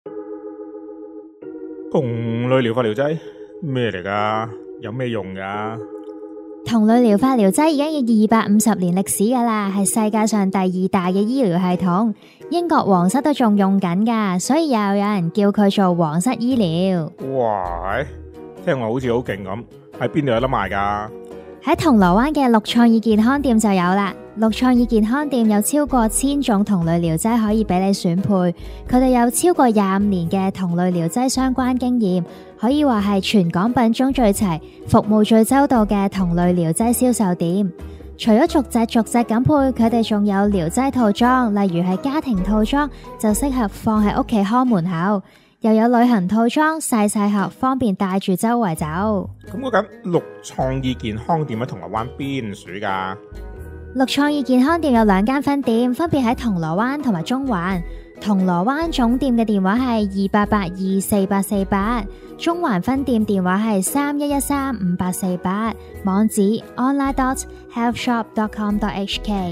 同類療法療劑咩嚟㗎？有咩用㗎？ 同類療法療劑已經有250年歷史㗎啦，係世界上第2大嘅醫療系統。英國皇室都仲用緊㗎，所以又有人叫佢做皇室醫療。 哇，聽落好似好勁咁，喺邊度有得賣㗎？ 喺銅鑼灣嘅綠創意健康店就有啦。綠創意健康店有超過1000種同類療劑可以俾你選配，佢哋有超過25年嘅同類療劑相關經驗，可以話係全港品種最齊、服務最周到嘅同類療劑銷售店。除咗逐隻咁配，佢哋仲有療劑套裝，例如係家庭套裝，就適合放喺屋企看門口。又有旅行套裝，細盒，方便帶住周圍走。 咁嗰間綠創意健康店喺銅鑼灣邊處㗎？ 綠創意健康店有2間分店，分別喺銅鑼灣同埋中環。銅鑼灣總店嘅電話係28824848，中環分店電話係31135848，網址 online.healthshop.com.hk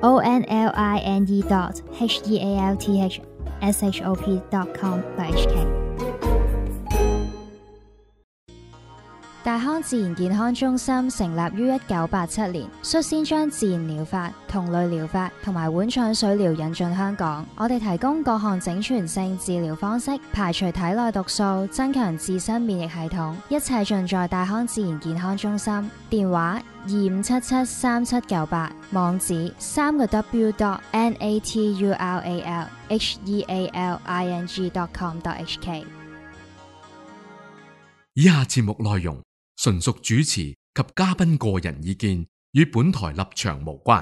online.healthshop.com.hk。 大康自然健康中心成立於1987年，率先將自然療法、同類療法同埋碗腸水療引進香港。我哋提供各項整全性治療方式，排除體內毒素，增強自身免疫系統，一切盡在大康自然健康中心。電話25773798，網址www.naturalhealing.com.hk。 以下節目內容純屬主持及嘉賓個人意見，與本台立場無關。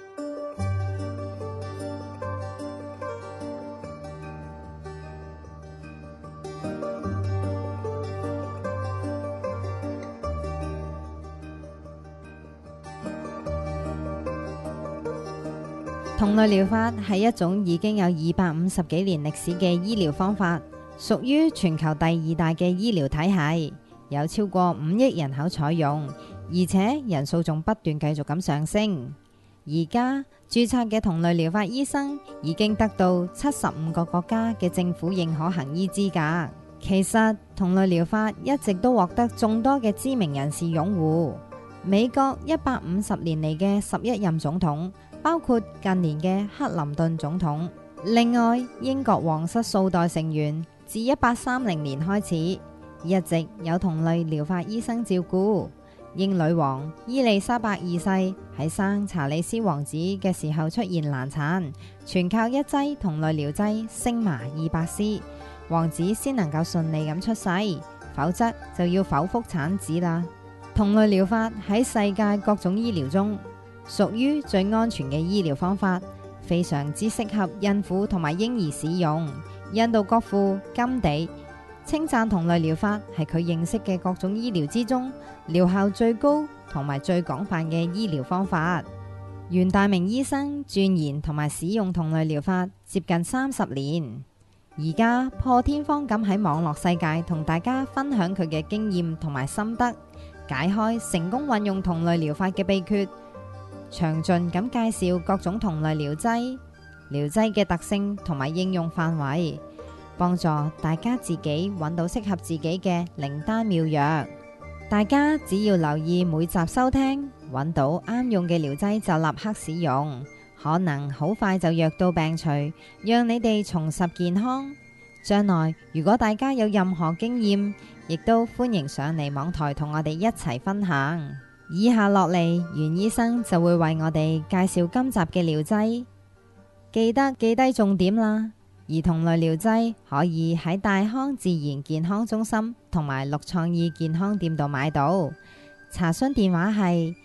同類療法係一種已經有250幾年歷史嘅醫療方法，屬於全球第2大嘅醫療體系，有超過5億人口採用，而且人數仲不斷繼續咁上升。而家註冊嘅同類療法醫生已經得到75個國家嘅政府認可行醫資格。其實同類療法一直都獲得眾多嘅知名人士擁護。美國150年嚟嘅11任總統，包括近年嘅克林頓總統。另外，英國皇室數代成員自1830年開始，一直有同類療法醫生照顧。英女王伊麗莎白2世喺生查理斯王子嘅時候出現難產，全靠一劑同類療劑星麻200絲，王子先能夠順利咁出世，否則就要剖腹產子啦。同類療法喺世界各種醫療中屬於最安全嘅醫療方法，非常之適合孕婦同埋嬰兒使用。印度國父甘地稱讚同類療法係佢認識嘅各種醫療之中療效最高同埋最廣泛嘅醫療方法。袁大明醫生鑽研同埋使用同類療法接近30年，而家破天荒咁喺網絡世界同大家分享佢嘅經驗同埋心得，解開成功運用同類療法嘅秘訣，詳盡咁介紹各種同類療劑嘅特性同埋應用範圍，幫助大家自己揾到適合自己嘅靈丹妙藥。大家只要留意每集收聽，揾到啱用嘅療劑就立刻使用，可能好快就藥到病除，讓你哋重拾健康。將來如果大家有任何經驗，亦都歡迎上嚟網台同我哋一齊分享。以下落嚟，袁醫生就會為我哋介紹今集嘅療劑，記得記低重點啦。而同類療劑可以喺大康自然健康中心同埋綠創意健康店度買到，查詢電話係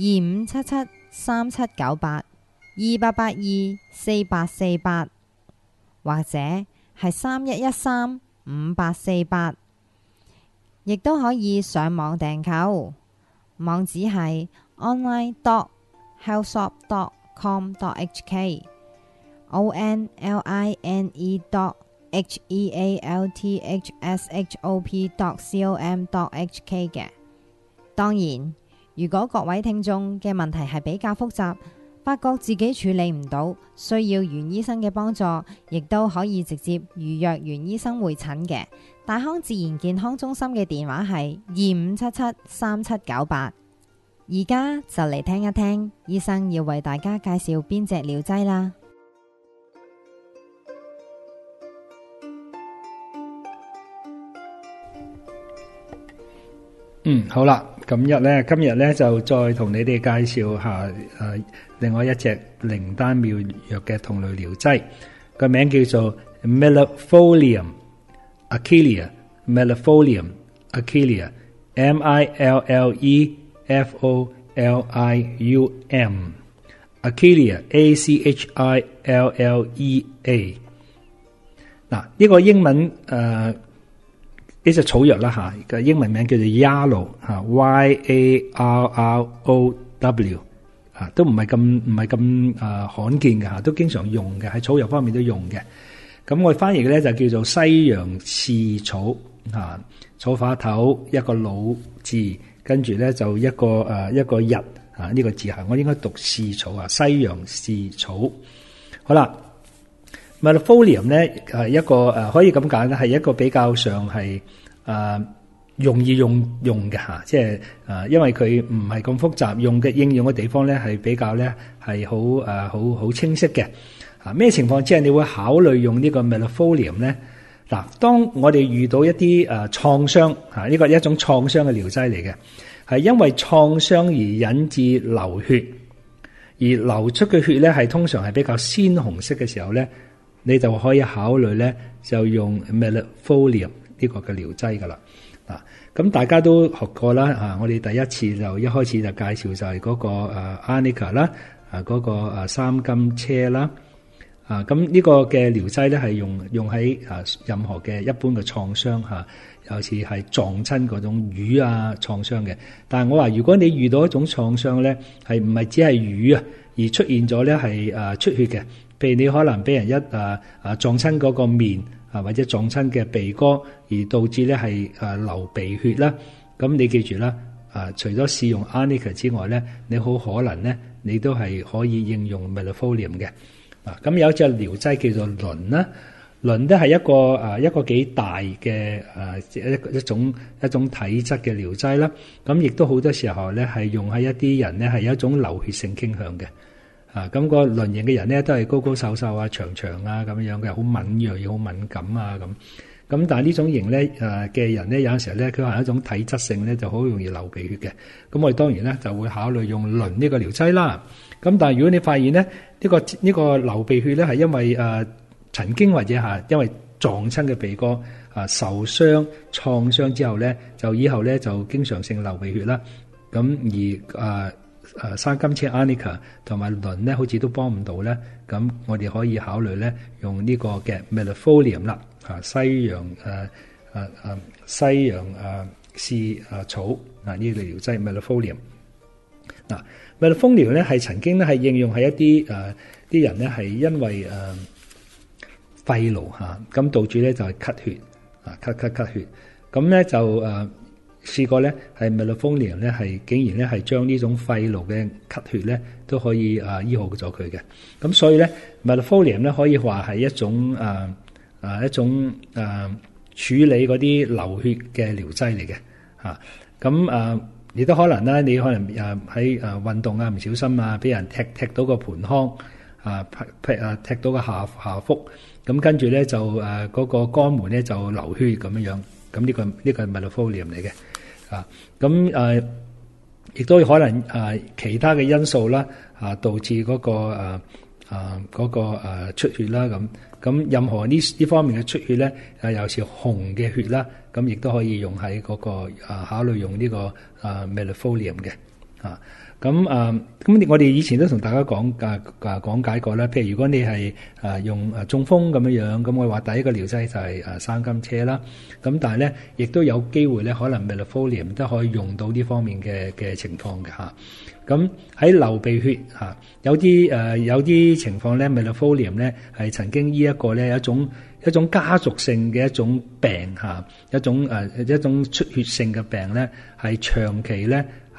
2577-3798-2882-4848，或者係3113-5848，亦都可以上網訂購，網址係 online.healthshop.com.hk online.healthshop.com.hk 嘅。當然，如果各位聽眾嘅問題係比較複雜， 發覺自己處理唔到，需要袁醫生嘅幫助，亦都可以直接預約袁醫生會診嘅。大康自然健康中心嘅電話係25773798。而家就嚟聽一聽醫生要為大家介紹邊隻療劑啦。 好啦，今日咧就再同你哋介紹下另外一隻靈丹妙藥嘅同類療劑，個名叫做 Millefolium Achillea，Millefolium Achillea，MILLEFOLIUM，Achillea ACHILLEA。嗱，呢個英文呢隻草藥啦吓，個英文名叫做 Yarrow 吓 ，YARROW 都唔係咁罕見嘅吓，都經常用嘅，喺草藥方面都用嘅。咁我翻譯嘅咧就叫做西洋刺草吓，草花頭一個老字，跟住咧就一個日啊，呢個字係我應該讀刺草啊，西洋刺草。好啦。Millefolium 咧係一個可以咁講咧，係一個比較上係容易用嘅吓，即係因為佢唔係咁複雜，應用嘅地方咧係比較咧係好清晰嘅。咩情況之下你會考慮用呢個 Millefolium 咧？嗱，當我哋遇到一啲創傷呢個係一種創傷嘅療劑嚟嘅，係因為創傷而引致流血，而流出嘅血咧係通常係比較鮮紅色嘅時候咧，你就可以考慮咧，就用 Millefolium 呢個嘅療劑噶啦。咁大家都學過啦，我哋第一次就一開始就介紹就係嗰個Arnica 啦，嗰個三金車啦。咁呢個嘅療劑咧係用喺任何嘅一般嘅創傷嚇，尤其是係撞親嗰種瘀創傷嘅。但係我話如果你遇到一種創傷咧，係唔係只係瘀而出現咗咧係出血嘅？譬如你可能俾人一撞親嗰個面或者撞親嘅鼻哥，而導致咧係流鼻血啦。咁你記住啦，除咗試用 Arnica 之外咧，你好可能咧你都係可以應用 Millefolium 嘅。咁有一隻療劑叫做磷啦，磷都係一個幾大嘅一種體質嘅療劑啦。咁亦都好多時候咧係用喺一啲人咧係有一種流血性傾向嘅。咁個磷型嘅人咧都係高高瘦瘦長長咁樣嘅，好敏銳又好敏感咁。咁但係呢種型咧嘅人咧有陣時候咧佢係一種體質性咧就好容易流鼻血嘅。咁我哋當然咧就會考慮用磷呢個療劑啦。咁但係如果你發現咧呢個流鼻血咧係因為曾經或者因為撞親嘅鼻哥受傷創傷之後咧，就以後咧就經常性流鼻血啦。咁而三金車 Arnica 同埋磷咧，好似都幫唔到咧。咁我哋可以考慮咧用呢個嘅 Millefolium 啦，西洋刺草呢個療劑 Millefolium。Millefolium 咧係曾經咧係應用喺一啲人咧係因為肺癆咁導致咧就係咳血咳血，咁咧就試過咧係 Millefolium 咧係竟然咧係將呢種肺癆嘅咳血咧都可以醫好咗佢嘅。咁所以咧 Millefolium 咧可以話係一種處理嗰啲流血嘅療劑嚟嘅咁亦都可能啦，你可能喺運動唔小心俾人踢到個盆腔踢到個下腹，咁跟住咧就嗰個肛門咧就流血咁樣。咁呢個係 Millefolium 嚟嘅。咁亦都可能其他嘅因素啦導致嗰個出血啦。咁任何呢方面嘅出血咧尤其是紅嘅血啦，咁亦都可以用喺嗰個考慮用呢個Millefolium 嘅。咁我哋以前都同大家講解過啦。譬如如果你係用中風咁樣，咁我話第一個療劑就係三金車啦。咁但係咧，亦都有機會咧，可能 Millefolium 都可以用到呢方面嘅情況嘅嚇。咁喺流鼻血有啲情況咧 ，Millefolium 咧係曾經醫一個咧一種家族性嘅一種病一種出血性嘅病咧，係長期咧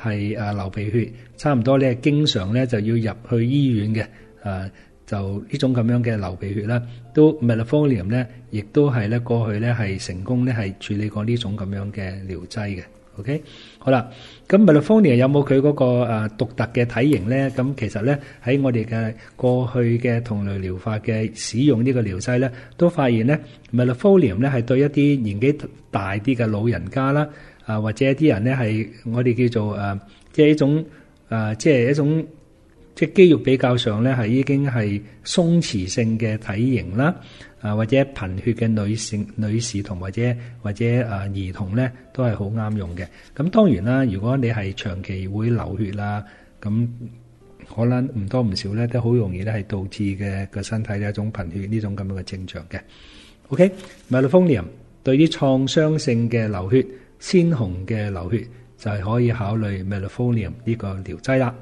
係流鼻血，差唔多咧經常咧就要入去醫院嘅，就呢種咁樣嘅流鼻血啦，都 Melphalan 咧，亦都係咧過去咧係成功咧係處理過呢種咁樣嘅療劑嘅。OK， 好啦，咁 Melphalan 有冇佢嗰個獨特嘅體型咧？咁其實咧喺我哋嘅過去嘅同類療法嘅使用呢個療劑咧，都發現咧 Melphalan 咧係對一啲年紀大啲嘅老人家啦，或者一啲人咧係我哋叫做即係一種即係一種。即係肌肉比較上咧係已經係鬆弛性嘅體型啦，或者貧血嘅女士同或者兒童咧都係好啱用嘅。咁當然啦，如果你係長期會流血啦，咁可能唔多唔少咧都好容易咧係導致嘅個身體嘅一種貧血呢種咁樣嘅症狀嘅。OK，Melphalan 對於創傷性嘅流血、鮮紅嘅流血就係可以考慮 Melphalan 呢個療劑啦。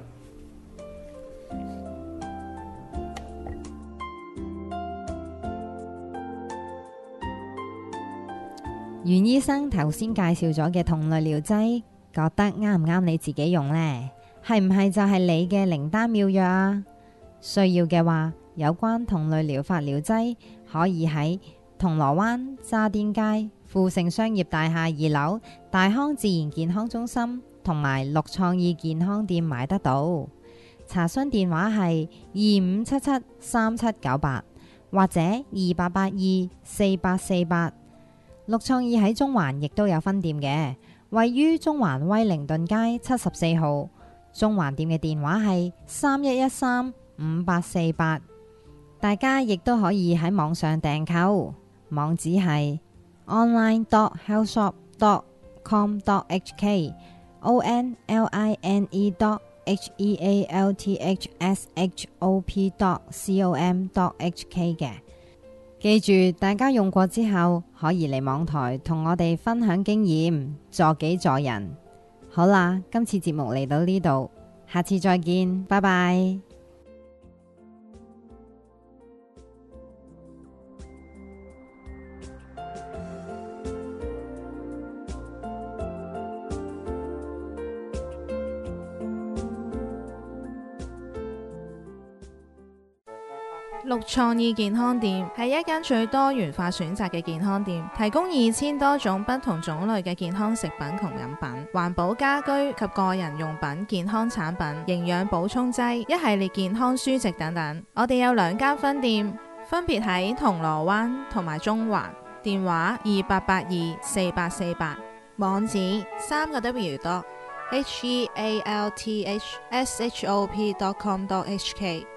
袁醫生頭先介紹咗嘅同類療劑，覺得啱唔啱你自己用呢？係唔係就係你嘅靈丹妙藥啊？需要嘅話，有關同類療法療劑可以喺銅鑼灣渣甸街富盛商業大廈2樓大康自然健康中心同埋樂創意健康店買得到。查詢電話係25773798或者28824848。樂創意喺中環亦都有分店嘅，位於中環威靈頓街74號。中環店嘅電話係31135848。大家亦都可以喺網上訂購，網址係 online.healthshop.com.hk online.healthshop.com.hk 嘅。記住，大家用過之後可以嚟網台同我哋分享經驗，助己助人。好啦，今次節目嚟到呢度，下次再見，拜拜。 樂創意健康店係一間最多元化選擇嘅健康店，提供2000多種不同種類嘅健康食品同飲品、環保家居及個人用品、健康產品、營養補充劑、一系列健康書籍等等。我哋有2間分店，分別喺銅鑼灣同埋中環，電話28824848，網址3W.healthshop.com.hk。